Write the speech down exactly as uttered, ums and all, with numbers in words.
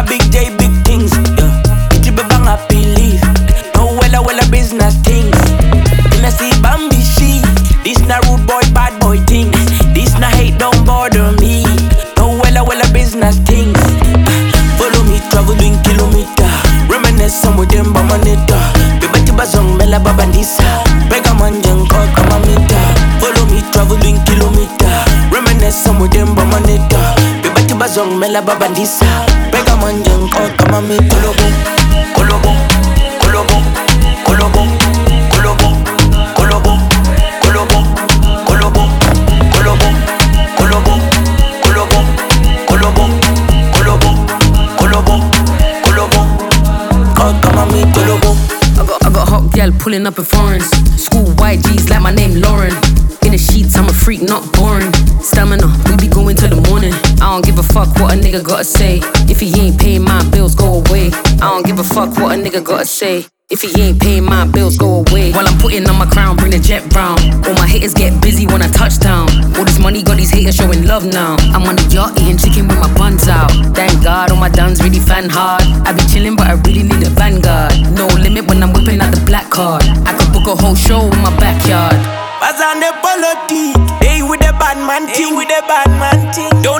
big day, big things. Yeah. Get you bang happy leave. No wella wella business things. Then I see Bambi she. This na rude boy, bad boy things. This na hate, don't bother me. No wella wella business things. Follow me, traveling kilometer. Reminiscing with them bamanita. Bibati bazong mela babandisa. Bega manjang ko kamamita. Follow me, traveling kilometer. Reminiscing with them bamanita. Bibati bazong mela babandisa. Bega manjang ko kamamita. Kolobo, kolobo, kolobo, kolobo, kolobo, kolobo, kolobo, kolobo, kolobo, kolobo, kolobo, kolobo, kolobo, kolobo, kolobo, kolobo. I got, I got hot gal pulling up in foreigns. School Y Gs like my name Lauren. In the sheets, I'm a freak, not boring. Stamina, we be going till the morning. I don't give a fuck what a nigga gotta say. If he ain't paying my bills, go away. I don't give a fuck what a nigga gotta say. If he ain't paying my bills, go away. While I'm putting on my crown, bring the jet round. All my haters get busy when I touch down. All this money got these haters showing love now. I'm on the yacht eating chicken with my buns out. Thank God, all my duns really fan hard. I be chilling, but I really need a Vanguard. No limit when I'm whipping out the black card. I could book a whole show in my backyard. Was on the politique, hey with the bad man team, with the bad man team. Don't